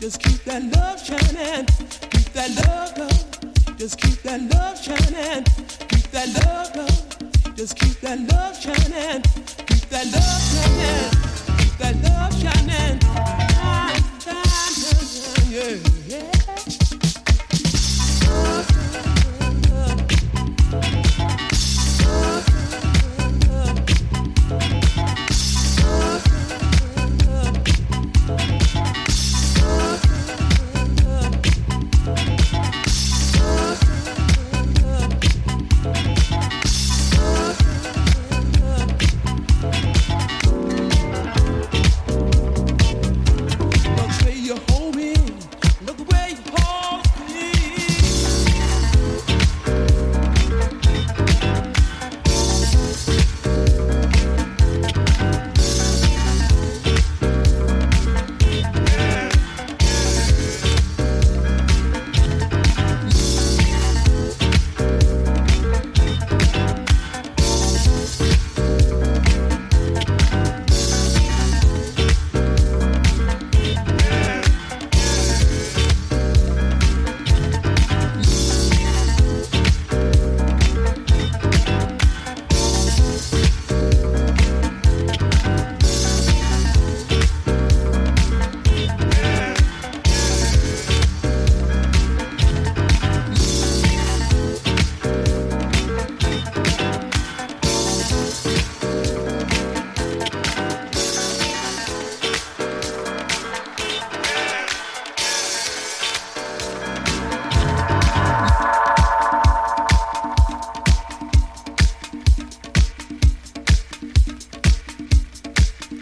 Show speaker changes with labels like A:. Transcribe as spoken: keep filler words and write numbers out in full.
A: Just keep that love shining. Keep that love, love. Just keep that love shining. Keep that love, love. Just keep that love shining. Keep that love shining.